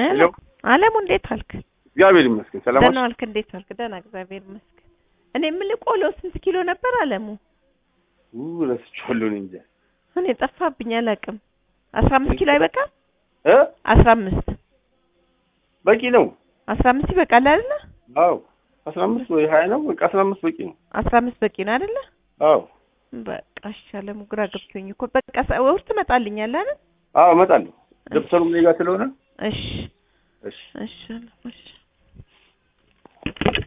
ሄሎ አለሙ እንዴት አልክ? እግዚአብሔር ይመስገን ሰላም ደህና አልክ? እንዴት አልክ? ደህና እግዚአብሔር ይመስገን። እኔ ምን ቆሎ ስንት ኪሎ ነበር አለሙ? ረስቼዋለሁ እንጂ እኔ ጠፋብኝ አላውቅም። 15 ኪሎ አይበቃም? 15 በቂ ነው። 15 ይበቃል አይደለ? አዎ 15 ወይ 20 ነው። በቃ 15 በቂ ነው። 15 በቂ ነው አይደለ? አዎ በቃ አለሙ ግራ ገብቶኝ እኮ በቃ ወር ትመጣልኛለህ አይደል? አዎ እመጣለሁ። ደብተሩም እኔ ጋር ስለሆነ እሺ እሺ እሺ እሺ